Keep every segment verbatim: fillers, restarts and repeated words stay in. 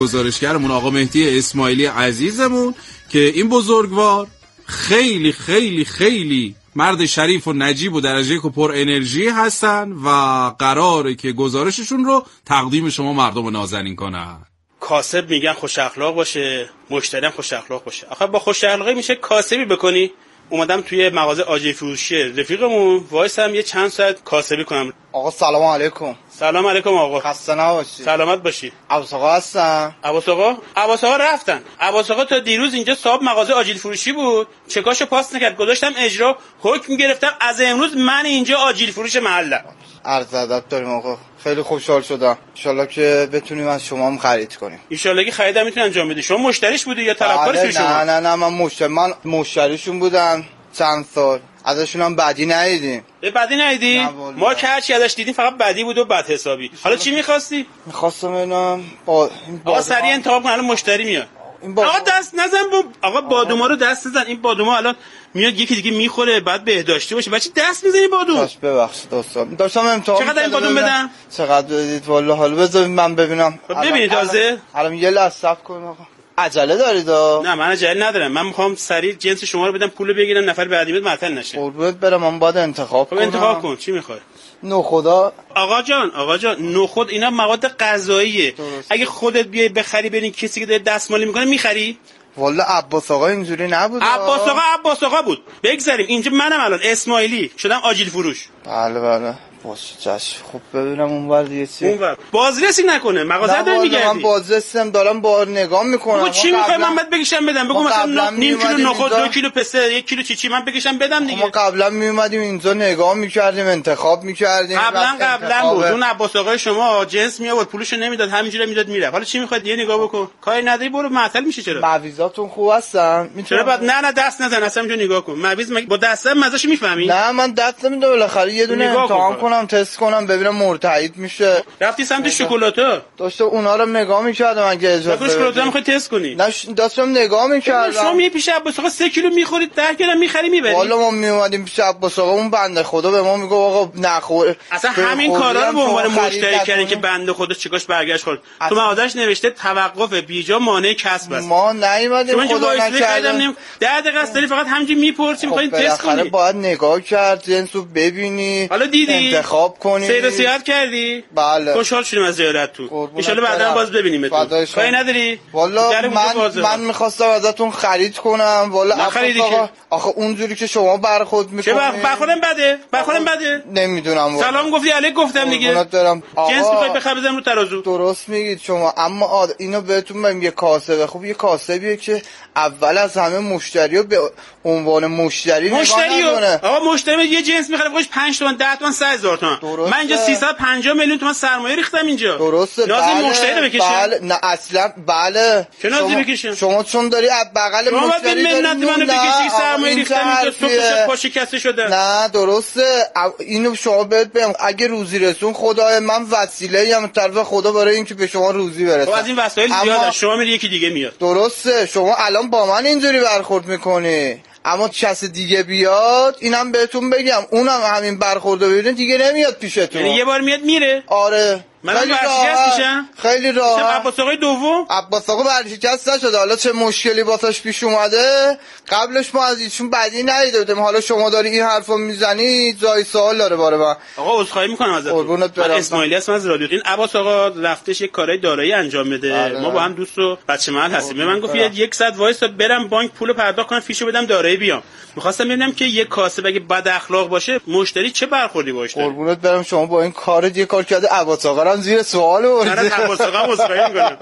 گزارشگرمون آقا مهدی اسماعیلی عزیزمون که این بزرگوار خیلی خیلی خیلی مرد شریف و نجیب و درجه یک و پر انرژی هستن و قراره که گزارششون رو تقدیم شما مردم نازنین کنن. کاسب میگن خوش اخلاق باشه، مشتری هم خوش اخلاق باشه. آخه با خوش اخلاقی میشه کاسبی بکنی؟ اومدم توی مغازه آجیل فروشی رفیقمون وایسم یه چند ساعت کاسبی کنم. آقا سلام علیکم. سلام علیکم آقا. خسته نباشی. سلامت باشی. عباس آقا هستن؟ عباس آقا؟ عباس آقا رفتن. عباس آقا تا دیروز اینجا صاحب مغازه آجیل فروشی بود. چکاشو پاس نکرد. گذاشتم اجرا، حکم گرفتم از امروز من اینجا آجیل فروش محله. عرض ادب داریم آقا. خیلی خوشحال شدم. ان شاءالله که بتونیم از شما هم خرید کنیم. ان شاءالله که خریدم میتونی انجام بدی. شما مشتریش بودی یا طلبکارش شما؟ نه نه نه من مشتری من مشتریشون بودم چند سال. ازشون هم بدی ندیدیم. به بدی ندیدی؟ ما که هرچی ازش دیدیم فقط بدی بود و بد حسابی. حالا چی می‌خواستی؟ می‌خواستم اینم با آقا سریع انتخاب کن الان مشتری میاد. آقا دست نزن با آقا بادوما رو دست نزن. این بادوما الان میاد یکی دیگه میخوره بعد بهداشتی باشه. بچه دست میزنی بادوم؟ باش ببخشید دوستان. داشتم امتحان چقدر این بادوم بدم؟ چقدر بدید والله حالا بذارید من ببینم. ببینید تازه. الان یه لحظه صبر کن آقا. عجله دارید آ؟ نه من عجله ندارم. من میخوام سریع جنس شما رو بدم پولو بگیرم نفر بعدی میاد معطل نشه. قربونت برم من باید انتخاب کنم. خب انتخاب کن چی میخوای؟ نخودا. آقا جان آقا جان نخود اینا مواد غذاییه. اگه خودت بیای بخری ببین کسی که داره دستمالی میکنه میخری؟ والله عباس آقا اینجوری نبود. عباس آقا عباس آقا بود. بگذاریم اینجا منم الان اسماعیلی شدم آجیل فروش. بله بله باشه چش. خب ببینم اونور دیگه چی. اونور بازرسی نکنه مغازه داری میگردی. من بازرسیم دارم با نگاه میکنم. بگو چی میخوای من بهت بگیشم بدم. بگو مثلا نیم کیلو نخود دو کیلو پسته یک کیلو چیچی من بگیشم بدم دیگه. ما قبلا میومدیم اینجا نگاه میکردیم انتخاب میکردیم. قبلا قبلا بود اون عباس آقای شما جنس می آورد پولشو نمیداد همینجوری میداد میره. حالا چی میخواد یه نگاه بکن. کاری نداری برو معطل میشه. چرا معویزاتون خوب هستن؟ چرا بعد نه نه دست نزن اصلا اینجا نگاه کن. معویز با دستم مزهشو میفهمی؟ نه من دست نمیدم بالاخره یه دونه امتحان کنم تست کنم ببینم مرتعید میشه. رفتی سمت شکلاته؟ داشتم اونا رو نگاه میکردم اگه اجازه بدید. شکلاته میخوای تست کنی؟ نه داشتم نگاه میکردم. شما می پیش عباس آقا سه کیلو میخورید ده گرم میخری میبری. والا ما میومدیم پیش عباس آقا اون بنده خدا به ما میگه آقا نخور. اصلا همین کارا رو به عنوان مشتری کردین که بنده خدا چیکاش برگشت خورد. تو مغازش نوشته توقف بیجا مانع کسب است. ما نیومدیم خدا نکردیم. ده دقیقه است داری فقط همینجوری میپرسی میخواین تست کنی. باید نگاه کرد جنسو ببینی. حالا دیدی؟ انتخاب کنی. سیر و سیاحت کردی؟ بله. خوشحال شدیم از زیارت تو. ان شاء الله بعدا باز ببینیم تو. کاری نداری؟ والا من من می‌خواستم ازتون خرید کنم. والا آقا آخه اونجوری که شما برخورد می‌کنید. چه برخوردم بده؟ برخوردم بده؟ نمیدونم. سلام گفتی علیک گفتم دیگه. جنس می‌خوای بخرم رو ترازو. درست میگید شما اما اینو بهتون بگم یه کاسبه خوب یه کاسبیه که اول از همه مشتریو به عنوان مشتری نگاه نکنه. آقا مشتری یه جنس می‌خره بخوش پنج تومن ده تومن سه هزار تومن. من اینجا سیصد و پنجاه میلیون تومن سرمایه ریختم اینجا. درسته. لازم بله مشتری رو بکشه. بله نه اصلا بله. چه لازم بکشم؟ شما چون داری از بغل مشتری داری منت منو بکشی سرمایه ریختم اینجا صبح پاشه کسی شده. نه درسته. اینو شما بهت بگم اگه روزی رسون خدای من وسیله ام طرف خدا برای اینکه به شما روزی برسه. خب از این وسایل زیاده شما میری یکی دیگه میاد. درسته. شما الان با من اینجوری برخورد میکنی اما کس دیگه بیاد اینم بهتون بگم اونم همین برخوردو ببینه دیگه نمیاد پیشتون. یعنی یه بار میاد میره. آره من ورشکست میشم. خیلی راحت. عباس آقای دوم عباس آقا ورشکست نشده. حالا چه مشکلی واسش پیش اومده قبلش ما از ایشون بدی ندیده بودیم. حالا شما داری این حرفو میزنی جای سوال داره باره من. آقا عذرخواهی میکنم ازتون. من اسماعیلی هستم از رادیو. این عباس آقا رفتش یک کارهای دارایی انجام بده. بله ما با هم دوست و بچه محل هستیم. به من گفت یک ساعت وایسا برم بانک پول پرداخت کنم فیشو بدم دارایی بیام. می‌خواستم ببینم که یک کاسب اگه بد اخلاق باشه مشتری چه برخوردی باشه. قربونت برم شما با این کار یه کار کرده عباس آقا هم زیر سوال آورده. نه عباس آقا عذرخواهی میکنم.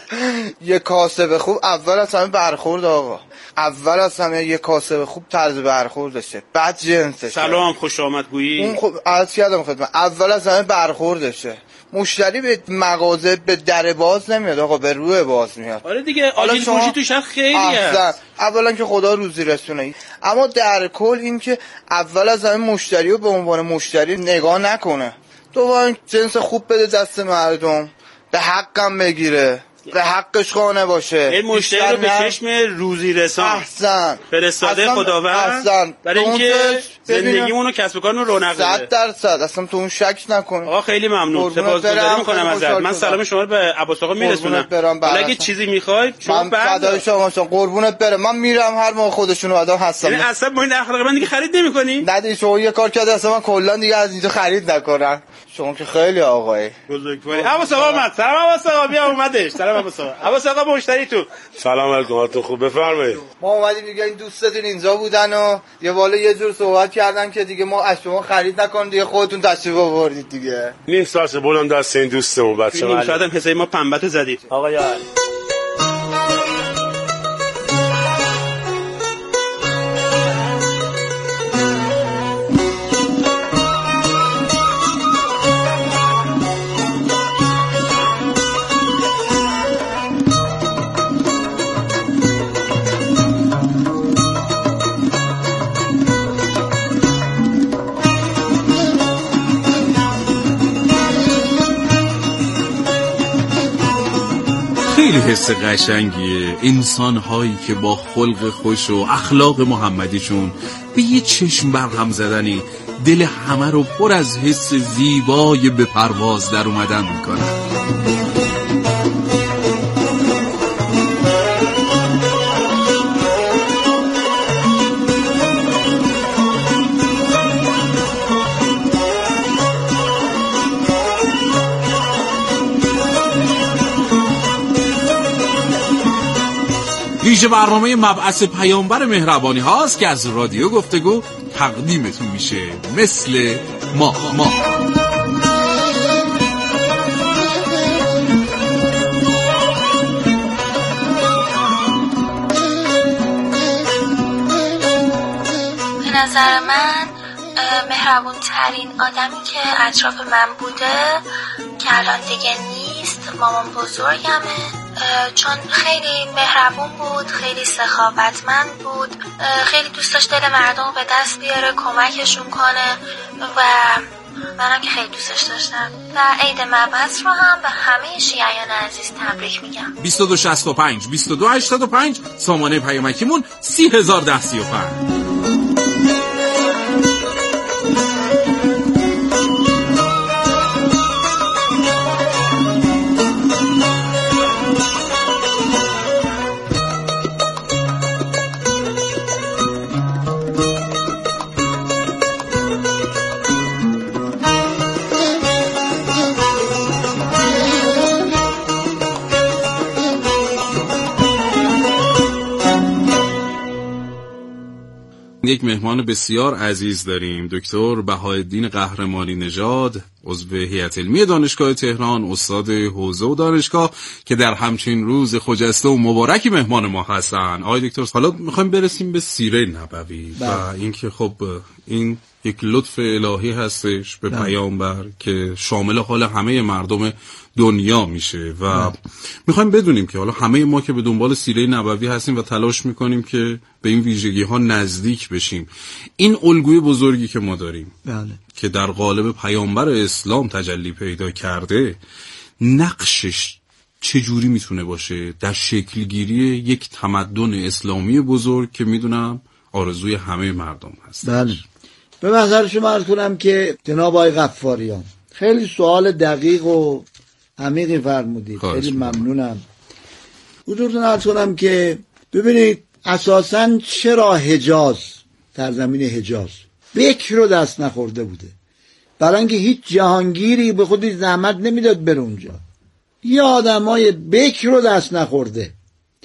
یه کاسب خوب اول از همه برخورد آقا. اول از همه یه کاسب خوب طرز برخوردشه بعد جنسشه. سلام خوش آمد گویی. اون خب عرض کردم خدمت اول از همه برخوردشه. مشتری به مغازه به در باز نمیاد آقا به روی باز میاد. آره دیگه آجیل فروشی توش خیلی هست. اولا که خدا روزی رسونه اما در کل این که اول از همه مشتری رو به عنوان مشتری نگاه نکنه. دوباره جنس خوب بده دست مردم به حقم بگیره. به حقش خانه باشه، این مشتری رو به چشم روزی رسان احسن فرستاده خداوند برای اینکه زندگیمون و کسب و کارمون رو رونق بده. صد درصد اصلا تو اون شک نکن. آقا خیلی ممنون، سپاسگزاری میکنم ازت. من سلام شما رو به عباس آقا میرسونم. اگه چیزی میخواید شما فدای شما شما قربونت برم. من میرم هر موقع خودشونو آدم هستم. یعنی اصلا با این اخلاق من دیگه خرید نمی‌کنی؟ نه دیگه شما یه کار کرده اصلا من کلا دیگه از اینجا خرید نکنم. شما که خیلی آقای بزرگواری. عباس آقا اومد. سلام عباس آقا، بیا اومدش. سلام عباس آقا. عباس آقا مشتری تو. سلام علیکم، حالتون خوب؟ بفرمایید. ما اومدیم دیگه این دوستتون اینجا بودن و یه بالا یه جور صحبت کردن که دیگه ما از شما خرید نکنیم دیگه، خودتون تشریف آوردید دیگه. نیم ساعت بولم دست این دوستمون بچه‌ها. نیم ساعت هم حسابی ما پنبه‌تو زدید. آقا یا خیلی حس قشنگیه انسان هایی که با خلق خوش و اخلاق محمدیشون به یه چشم برهم زدنی دل همه رو پر از حس زیبای به پرواز در اومدن میکنن. ویژه برنامه مبعث پیامبر مهربانی هاست که از رادیو گفتگو تقدیمتون میشه مثل ما ما به نظر من مهربون ترین آدمی که اطراف من بوده که الان دیگه نیست مامان بزرگمه، چون خیلی مهربون بود، خیلی سخاوتمند بود، خیلی دوست داشت دل مردم رو به دست بیاره، کمکشون کنه و منم که خیلی دوستش داشتم. و عید مبعث رو هم به همه شیعیان عزیز تبریک میگم. بیست و دو شصت و پنج بیست و دو هشتاد و پنج سامانه پیامکیمون سی هزار ده سی و پنج. یک مهمان بسیار عزیز داریم، دکتر بهاءالدین قهرمانی نژاد، عضو هیئت علمی دانشگاه تهران، استاد حوزه و دانشگاه که در همچین روز خجسته و مبارکی مهمان ما هستن. آقای دکتر حالا میخوایم برسیم به سیره نبوی و اینکه خب این یک لطف الهی هستش به پیامبر که شامل حال همه مردم دنیا میشه و میخوایم بدونیم که حالا همه ما که به دنبال سیره نبوی هستیم و تلاش میکنیم که به این ویژگی ها نزدیک بشیم، این الگوی بزرگی که ما داریم بله. که در قالب پیامبر اسلام تجلی پیدا کرده، نقشش چجوری میتونه باشه در شکلگیری یک تمدن اسلامی بزرگ که میدونم آرزوی همه مردم هست؟ بله. به نظر شما عرض کنم که جناب آقای غفاریان خیلی سوال دقیق و عمیقی فرمودید، خیلی ممنونم. حضورتون عرض کنم که ببینید اساساً چرا حجاز در زمین حجاز بکر رو دست نخورده بوده؟ برای اینکه هیچ جهانگیری به خودی زحمت نمیداد بره اونجا. یه آدمای بکر رو دست نخورده.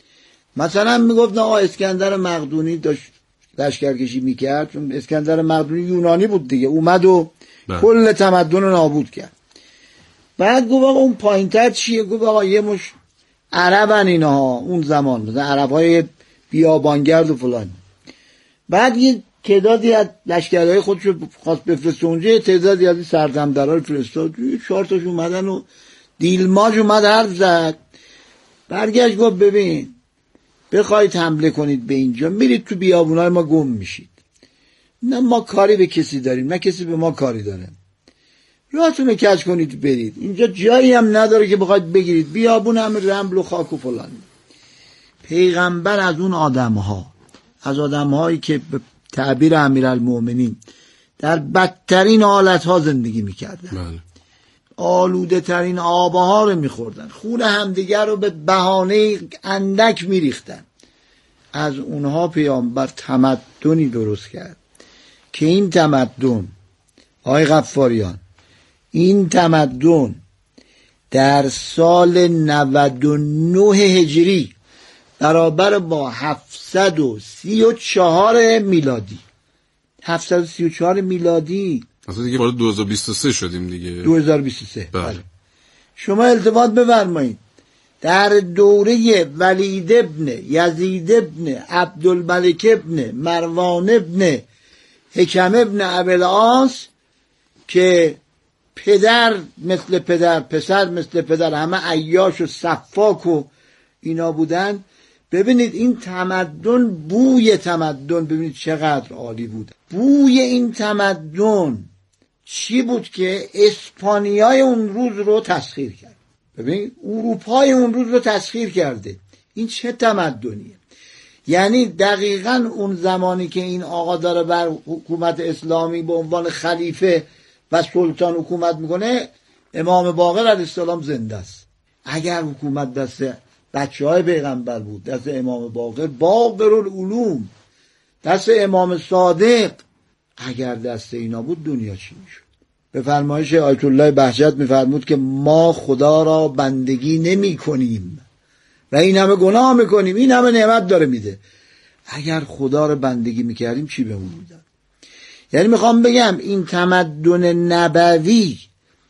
مثلا میگفت آقا اسکندر مقدونی داشت لشکرکشی میکرد، چون اسکندر مقدونی یونانی بود دیگه، اومد و بله. کل تمدن رو نابود کرد. بعد گفت آقا اون پایینتر چیه؟ گفت آقا یه مش عربن اینها اون زمان، مثلا عربهای بیابانگرد و فلان. بعد یه تعدادی از لشکرهای خودش رو خواست بفرسته اونجا، یه تعدادی از سردمدارا رو فرستاد، چهار تاش اومدن و دیلماج اومد حرف زد. برگشت گفت ببین بخواید حمله کنید به اینجا، میرید تو بیابونای ما گم میشید. نه ما کاری به کسی داریم، نه کسی به ما کاری داره. راهتون رو کج کنید برید. اینجا جایی هم نداره که بخواید بگیرید بیابون هم رمل و خاک و فلان. پیغمبر از اون آدم ها، از آدم هایی که به تعبیر امیرالمومنین در بدترین حالت ها زندگی میکردن، آلوده ترین آبها رو میخوردن، خون همدیگر رو به بهانه اندک میریختن، از اونها پیامبر تمدنی درست کرد که این تمدن، آقای غفاریان، این تمدن در سال نود و نه هجری برابر با هفتصد و سی و چهار میلادی، هفتصد و سی و چهار میلادی اصلا دیگه وارد دو هزار و بیست و سه شدیم دیگه. دو هزار و بیست و سه. بله. شما التفات بفرمایید در دوره ولید ابن یزید ابن عبدالملک ابن مروان ابن حکم ابن ابوالعاص که پدر مثل پدر، پسر مثل پدر، همه عیاش و صفاک و اینا بودن، ببینید این تمدن، بوی تمدن ببینید چقدر عالی بود. بوی این تمدن چی بود که اسپانیای اون روز رو تسخیر کرد. ببینید اروپای اون روز رو تسخیر کرده. این چه تمدنیه؟ یعنی دقیقاً اون زمانی که این آقا داره بر حکومت اسلامی به عنوان خلیفه و سلطان حکومت میکنه، امام باقر علیه السلام زنده است. اگر حکومت دست بچه های پیغمبر بود، دست امام باقر باقر العلوم، دست امام صادق، اگر دست اینا بود دنیا چی میشد؟ به فرمایش آیت الله بهجت میفرمود که ما خدا را بندگی نمی کنیم و این همه گناه میکنیم، این همه نعمت داره میده. اگر خدا را بندگی میکردیم چی بهمون میداد؟ یعنی میخوام بگم این تمدن نبوی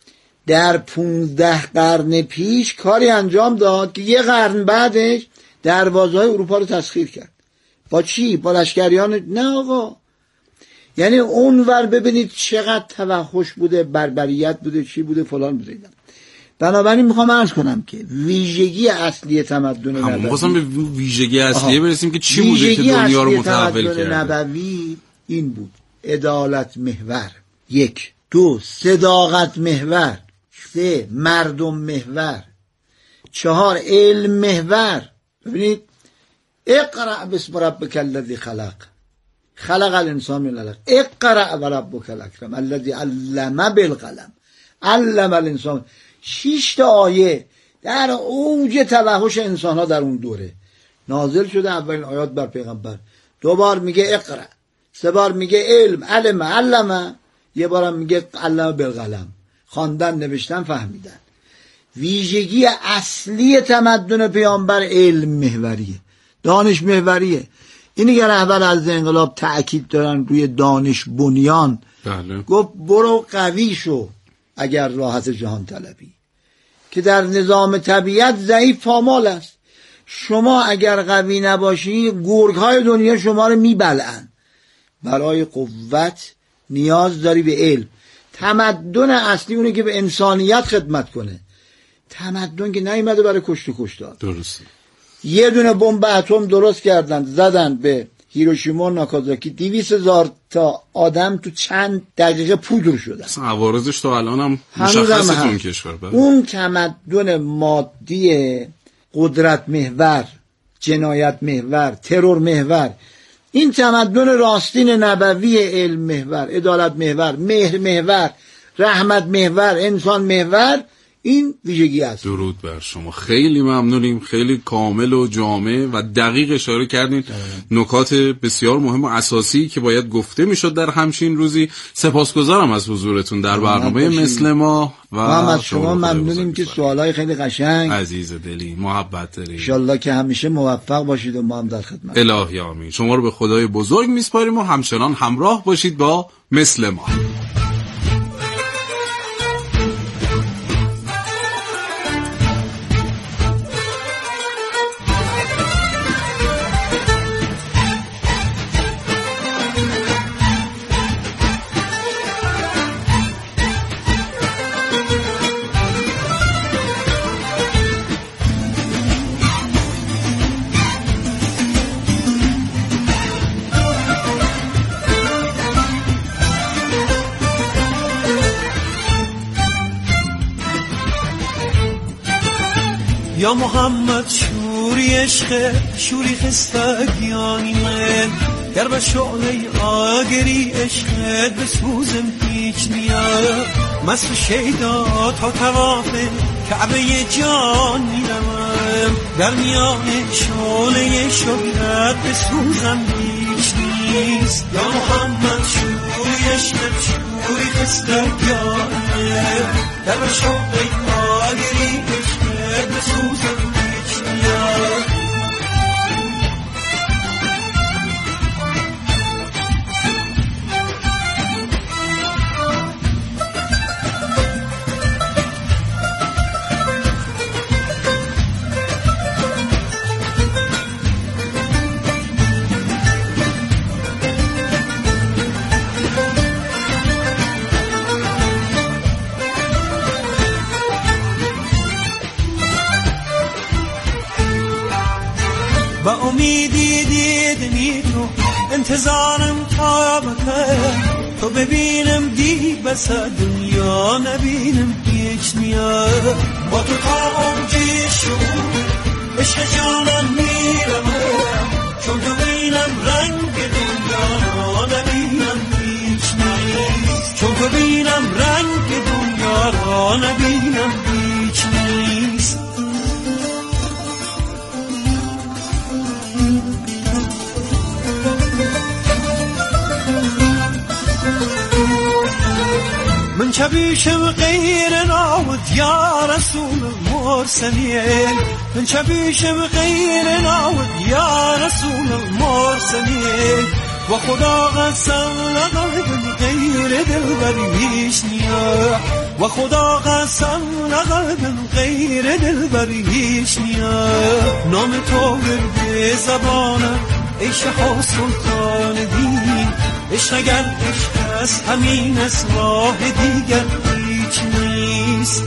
در پونزده قرن پیش کاری انجام داد که یه قرن بعدش دروازه‌های اروپا رو تسخیر کرد. با چی؟ با لشکریان؟ نه آقا. یعنی اونور ببینید چقدر توحش بوده، بربریت بوده، چی بوده، فلان بوده. بنابراین میخوام عرض کنم که ویژگی اصلی تمدن نبوی، هم میخواستم به ویژگی اصلی برسیم که چی بوده که دنیا رو متحول کرده. نبوی این بود: عدالت محور، یک. دو، صداقت محور. سه، مردم محور. چهار، علم محور. ببینید اقرأ باسم ربک الذی خلق خلق الانسان من علق اقرأ وربک الاکرم الذی علم بالقلم علم الانسان. شش تا آیه در اوج توحش انسان ها در اون دوره نازل شده. اولین آیات بر پیغمبر، دو بار میگه اقرأ، سه بار میگه علم، علم، علم، یه بارم میگه علم بالقلم، خواندن، نوشتن، فهمیدن. ویژگی اصلی تمدن پیامبر علم محوریه، دانش محوریه. اینی که رهبر از انقلاب تأکید دارن روی دانش بنیان. بله. گفت برو قوی شو اگر راحت جهان طلبی، که در نظام طبیعت ضعیف پامال است. شما اگر قوی نباشی گرگ های دنیا شما رو میبلعن. برای قوت نیاز داری به علم. تمدن اصلی اونه که به انسانیت خدمت کنه. تمدن که نیومده برای کشت و کشتار. درسته. یه دونه بمب اتم درست کردن، زدن به هیروشیما و ناکازاکی، دویست هزار تا آدم تو چند دقیقه پودر شدن. اصلا عوارضش تا الان هم مشخصه تو اون کشور. اون تمدن مادی، قدرت محور، جنایت محور، ترور محور، این تمدن راستین نبوی علم محور، عدالت محور، مهر محور، رحمت محور، انسان محور، این ویژگی است. درود بر شما، خیلی ممنونیم، خیلی کامل و جامع و دقیق اشاره کردین نکات بسیار مهم و اساسی که باید گفته میشد در همچین روزی. سپاسگزارم از حضورتون در برنامه مثل ما و هم از شما ممنونیم که سوالای خیلی قشنگ، عزیز دلی، محبت دارید. ان شاءالله که همیشه موفق باشید و ما هم در خدمت. الهی آمین. شما رو به خدای بزرگ میسپاریم و همچنان همراه باشید با مثل ما. یا محمد شوری عشق شوری خستگیانی من گر به شعله آگری عشقت بسوزم هیچ نیا مست شیدا تا تواف کعبه جان میرم در میان شعله شوقت بسوزم هیچ نیست یا محمد شوری عشق شوری خستگیانی من گر به شعله آگری عشقت بسوزم هیچ نیا با امیدی دیدنی تو انتظارم تا بکن تو ببینم دی بس دنیا نبینم هیچ نیا با تو تا اونجی شد عشق جانم میرم چون تو بینم رنگ دنیا نبینم هیچ نیست چون تو بینم رنگ دنیا را نبینم هیچ نیست من شبیشم غیر ناود یا رسول المرسلین من شبیشم غیر ناود یا رسول المرسلین و خدا قسم لقلبم غیر دلبری هیچ نیا و خدا قسم لقلبم غیر دلبری هیچ نیا نام تو برده زبانم ای شاه سلطان دین عشق اگر عشق است همین است راه دیگر هیچ نیست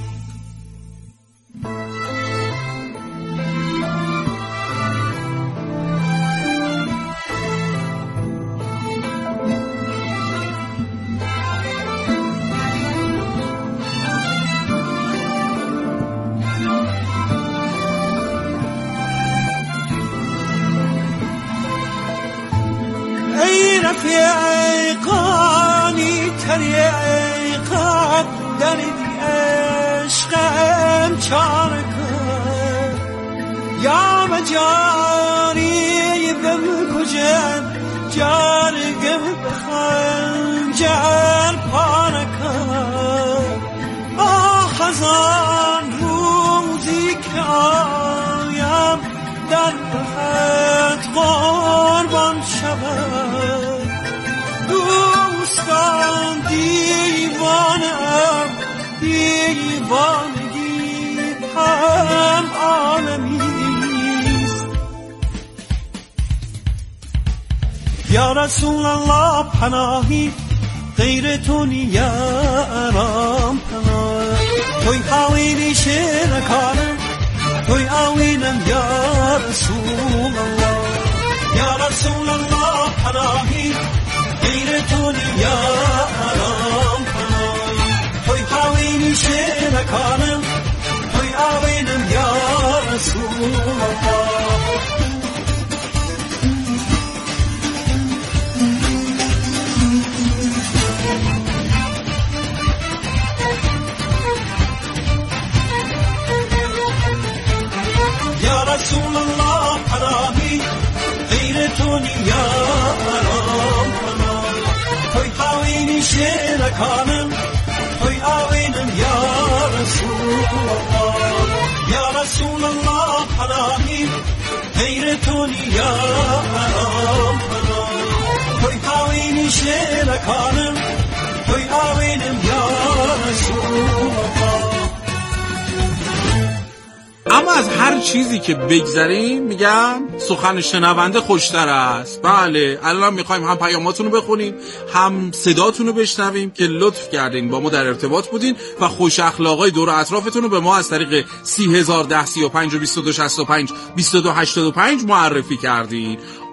رفیقانی طریقت در عشقم چاره کن یا مجاری بم کجن جارگم بخنجر پاره کن آه خزان روزی که آیم در بخت قربان شود دوستان دیوانم دیوانگی هم عالمیست یا رسول الله پناهی غیر تو نیارم پناه توی آوینی شرکانم توی آوینم یا رسول الله یا رسول الله پناهی غیر تو نیارم پناه توی آوینی شرکانم توی آوینم یا رسول الله یا رسول الله پناهی غیر تو نیارم پناه توی آوینی شرکانم توی آوینم یا رسول الله یا رسول الله پناهی غیر تو نیارم پناه توی آوینی شرکانم توی آوینم یا رسول الله. اما از هر چیزی که بگذریم میگم سخن شنونده خوشتر است. بله الان میخوایم هم پیاماتون رو بخونیم هم صداتون رو بشنویم که لطف کردین با ما در ارتباط بودین و خوش اخلاقای دور اطرافتون رو به ما از طریق سی هزار ده سی و پنج و بیست و دو شصت و پنج بیست و دو هشتاد و پنج معرفی کردین.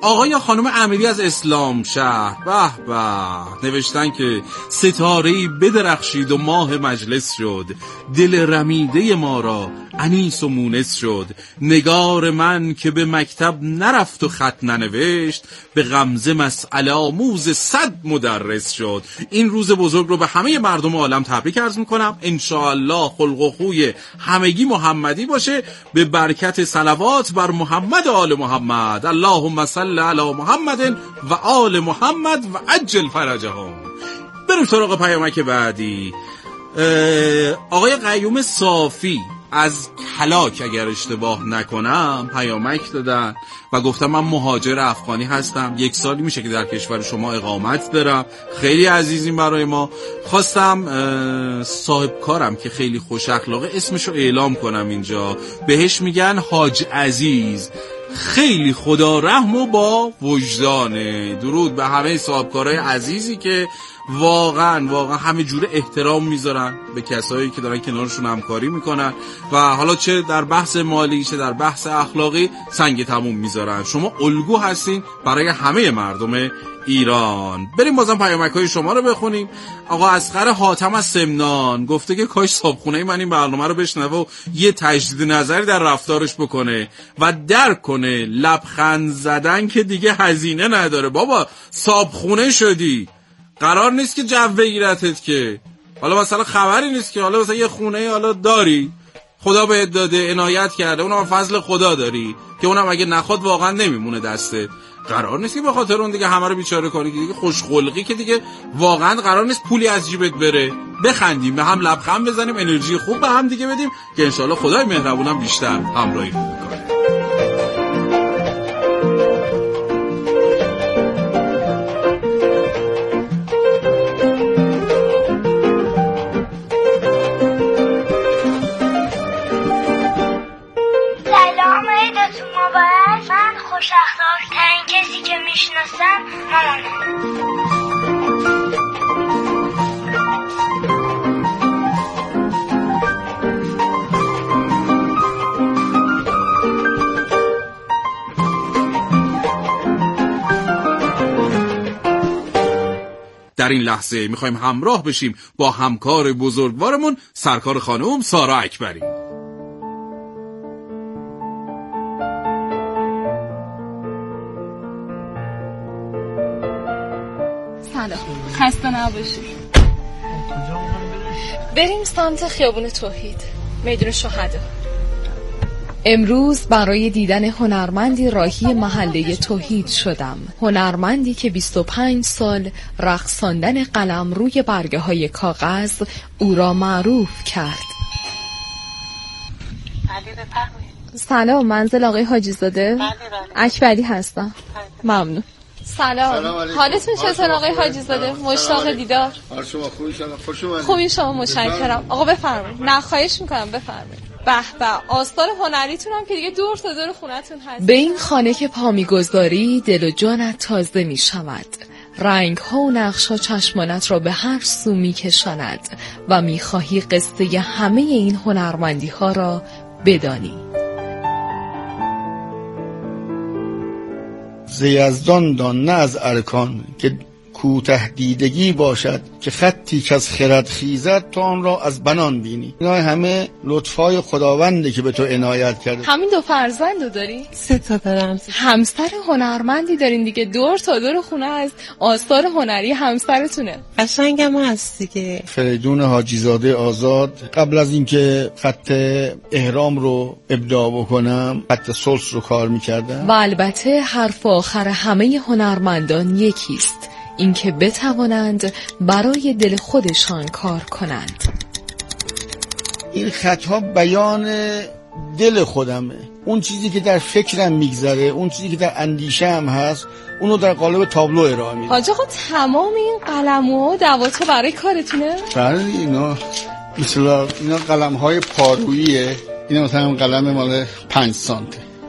آقای یا خانم امیری از اسلام شهر، به به، نوشتن که ستاره‌ای بدرخشید و ماه مجلس شد، دل رمیده ما را انیس و مونس شد، نگار من که به مکتب نرفت و خط ننوشت، به غمزه مسئله آموز صد مدرس شد. این روز بزرگ رو به همه مردم عالم تبریک عرض میکنم. انشاءالله خلق و خوی همگی محمدی باشه، به برکت صلوات بر محمد و آل محمد. اللهم صل علی محمد و آل محمد و عجل فرجهم. بریم سراغ پیامک بعدی. آقای قیوم صافی از کلاک اگر اشتباه نکنم پیامک دادن و گفتم من مهاجر افغانی هستم، یک سالی میشه که در کشور شما اقامت دارم، خیلی عزیزین برای ما. خواستم صاحب کارم که خیلی خوش اخلاقه اسمشو اعلام کنم اینجا، بهش میگن حاج عزیز، خیلی خدا رحم و با وجدانه. درود به همه صاحبکارهای عزیزی که واقعا واقعا همه جوره احترام میذارن به کسایی که دارن کنارشون همکاری میکنن و حالا چه در بحث مالی چه در بحث اخلاقی سنگ تموم میذارن. شما الگو هستین برای همه مردم ایران. بریم بازم پیامک‌های شما رو بخونیم. آقا اصغر حاتم از سمنان گفته که کاش صابخونه من این برنامه رو بشنوه و یه تجدید نظری در رفتارش بکنه و درک کنه لبخند زدن که دیگه هزینه نداره. بابا صابخونه شدی، قرار نیست که جو بگیرتت که، حالا مثلا خبری نیست که حالا مثلا یه خونه حالا داری خدا بهت داده عنایت کرده، اونم فضل خدا داری که اونم اگه نخواد واقعا نمیمونه دسته. قرار نیست که به خاطر اون دیگه همه رو بیچاره کنی که دیگه خوشخلقی که دیگه واقعا قرار نیست پولی از جیبت بره. بخندیم، به هم لبخند بزنیم، انرژی خوب به هم دیگه بدیم که انشالله خدای مهربونم بیشتر همراهی کنه. خوش اخلاق ترین کسی که میشناسم مامانم. در این لحظه میخوایم همراه بشیم با همکار بزرگوارمون سرکار خانم سارا اکبری. خسته نباشید. بریم سمت خیابون توحید، میدون شهدا. امروز برای دیدن هنرمندی راهی محله توحید شدم. هنرمندی که بیست و پنج سال رقصاندن قلم روی برگه های کاغذ او را معروف کرد. سلام، منزل آقای حاجی زاده؟ اکبری هستم. ممنون. سلام، حالتون چطور آقای حاجی زاده؟ مشتاق دیدار. حال شما خوبی؟ خوش اومدید. خوبی شما، متشکرم. آقا بفرمایید. نه خواهش میکنم بفرمایید. به به، آستار هنریتون هم که دیگه دور تا دور خونتون هست. به این خانه که پا میگذاری دل و جانت تازه میشود. رنگ ها و نقش ها چشمانت را به هر سو میکشاند و میخواهی قصه همه این هنرمندی ها را بدانی. ز یزدان دان نه از ارکان که کوته دیدگی باشد، که خطی که از خرد خیزد تو آن را از بنان بینی. اینا همه لطفای خداونده که به تو عنایت کرده. همین دو فرزندو داری؟ سه تا دارم. همسر هنرمندی دارین دیگه، دور تا دور خونه از آثار هنری همسرتونه. قشنگم هست دیگه. فریدون حاجی زاده آزاد. قبل از اینکه خط احرام رو ابداع بکنم خط سلس رو کار میکردم و البته حرف آخر همه هنرمندان یکیست، اینکه بتوانند برای دل خودشان کار کنند. این خطها بیان دل خودمه، اون چیزی که در فکرم میگذره، اون چیزی که در اندیشه‌ام هست، اونو در قالب تابلو ارائه میدم. حاج آقا تمام این قلم‌ها و دوات برای کارتونه؟ بله، اینا مثلا اینا قلم‌های پاروییه. اینا مثلا قلم مال پنج سانته.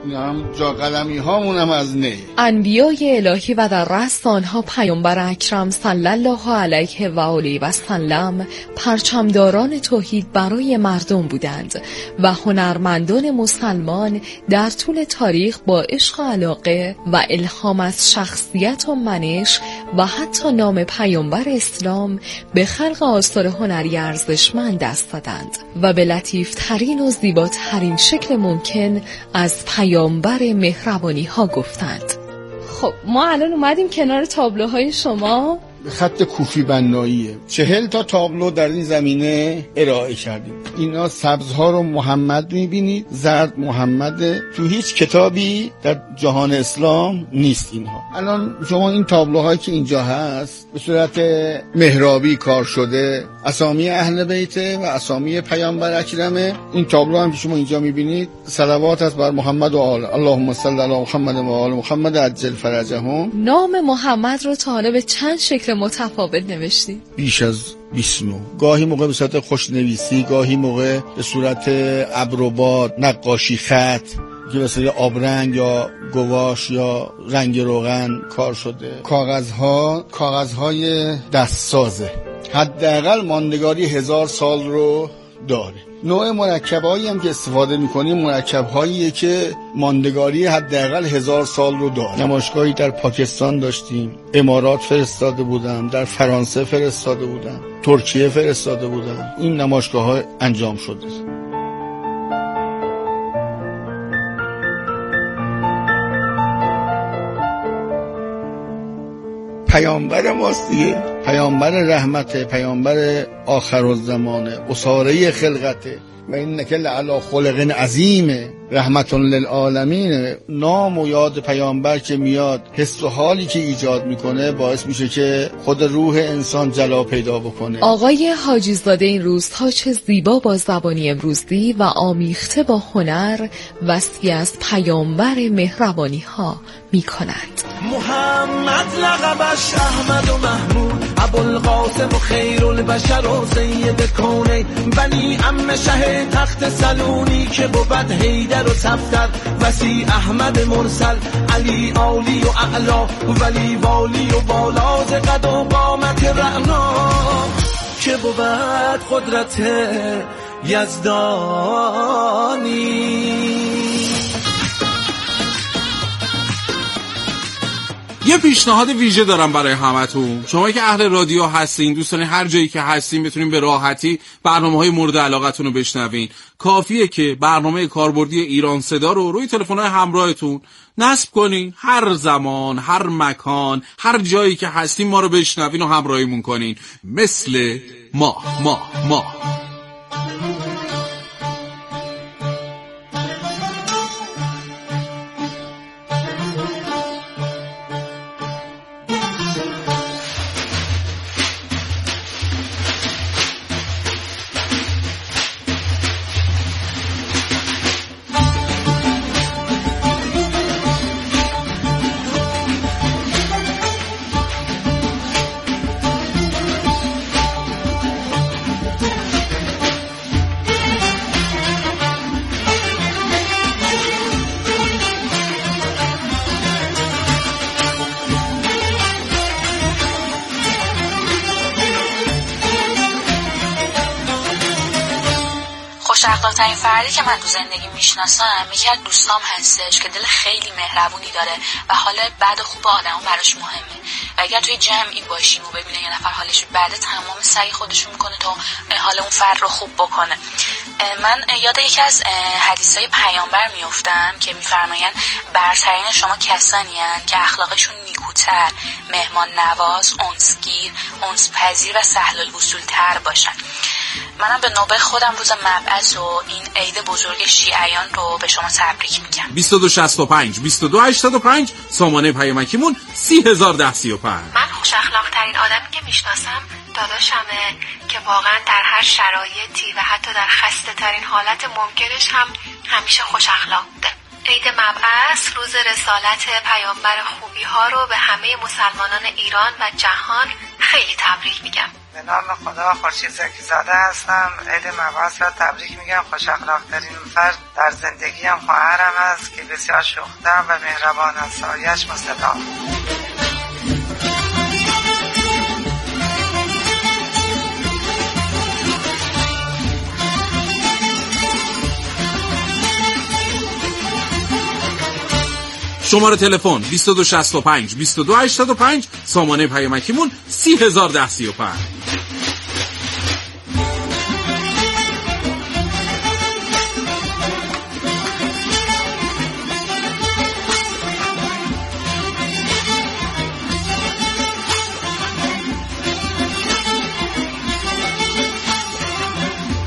این هم جا قلمی هامون هم از نی. انبیای الهی و در رأس آنها پیامبر اکرم صلی الله علیه و آله و سلم پرچمداران توحید برای مردم بودند و هنرمندان مسلمان در طول تاریخ با عشق و علاقه و الهام از شخصیت و منش و حتی نام پیامبر اسلام به خلق آثار هنری ارزشمند دست دادند و به لطیفترین و زیباترین شکل ممکن از پیامبر مهربانی ها گفتند. خب ما الان اومدیم کنار تابلوهای شما. خط کوفی بناییه. چهل تا تابلو در این زمینه ارائه کردیم. اینا سبزها رو محمد میبینید، زرد محمد. تو هیچ کتابی در جهان اسلام نیست اینها. الان شما این تابلوهایی که اینجا هست به صورت محرابی کار شده، اسامی اهل بیته و اسامی پیامبر اکرمه. این تابلو هم که شما اینجا میبینید صلوات است بر محمد و آل. اللهم صل علی محمد و آل محمد عجل فرجهم. نام محمد رو تا حالا به چند شکل متفاوت نوشتی؟ بیش از بیست نوع. گاهی موقع به صورت خوشنویسی، گاهی موقع به صورت ابر و باد، نقاشی خط که مثلا آبرنگ یا گواش یا رنگ روغن کار شده. کاغذها کاغذهای دستسازه، حداقل ماندگاری هزار سال رو داره. نوع مرکبایی هم که استفاده میکنیم مرکبهاییه که ماندگاری حداقل هزار سال رو داره. نمایشگاهی در پاکستان داشتیم، امارات فرستاده بودم، در فرانسه فرستاده بودم، ترکیه فرستاده بودم. این نمایشگاه ها انجام شده. پیامبر ماست دیگه، پیامبر رحمت، پیامبر آخرالزمانه، اساره خلقته و اینک لعلی خلق عظیم رحمت للعالمین. نام و یاد پیامبر که میاد، حس و حالی که ایجاد میکنه باعث میشه که خود روح انسان جلا پیدا بکنه. آقای حاجی زاده این روزها چه زیبا با زبانی امروزی و آمیخته با هنر وصفی از پیامبر مهربانی ها میکنند. محمد لقبش احمد و محمود، ابوالقاسم و خیرالبشر و سید کونه، بنی عم شه تخت سلونی که بود حیدر و صفدر، وسی احمد مرسل، علی عالی و اعلا، ولی والی و بالاز قد و قامت رعنا، که بود قدرت یزدانی. یه پیشنهاد ویژه دارم برای همتون. شما که اهل رادیو هستین، دوستان هر جایی که هستین بتونین به راحتی برنامه‌های مورد علاقتون رو بشنوین. کافیه که برنامه کاربردی ایران صدا رو روی تلفن‌های همراهتون نصب کنین. هر زمان، هر مکان، هر جایی که هستین ما رو بشنوین و همراهیمون کنین. مثل ما ما ما خوش‌اخلاق‌ترین فردی که من تو زندگی میشناسم یکی از دوستام هستش که دل خیلی مهربونی داره و حال بد و خوب آدمو براش مهمه و اگر توی جمعی باشیم و ببینه یه نفر حالش بده تمام سعی خودشو میکنه تا حال اون فرد رو خوب بکنه. من یاد یکی از حدیثای پیامبر میافتم که میفرمایند برترین شما کسانی هستند که اخلاقشون نیکوتر، مهمان نواز، انسگیر، انسپذیر و سهل الوصول تر باشن. منم به نوبه خودم روز مبعث و این عید بزرگ شیعیان رو به شما تبریک میگم. بیست و دو شصت و پنج بیست و دو هشتاد و پنج سامانه پیامکیمون سی هزار ده سی و پنج. من خوش اخلاق ترین آدمی که میشناسم داداشمه که واقعا در هر شرایطی و حتی در خسته ترین حالت ممکنش هم همیشه خوش اخلاق بوده. عید مبعث روز رسالت پیامبر خوبی ها رو به همه مسلمانان ایران و جهان خیلی تبریک میگم. به نام خدا خورشید زکی زاده هستم. عید مبعث را تبریک میگم. خوش اخلاق‌ترین فرد در زندگیم خواهرم است که بسیار شوخ‌طبع و مهربان است. سایه‌اش مستدام. شماره تلفن بیست و دو شصت و پنج بیست و دو هشتاد و پنج، سامانه پیامکیمون سی هزار ده سی و پنج.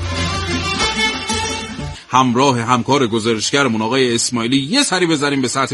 همراه همکار گزارشگرمون آقای اسماعیلی یه سری بزنیم به سطح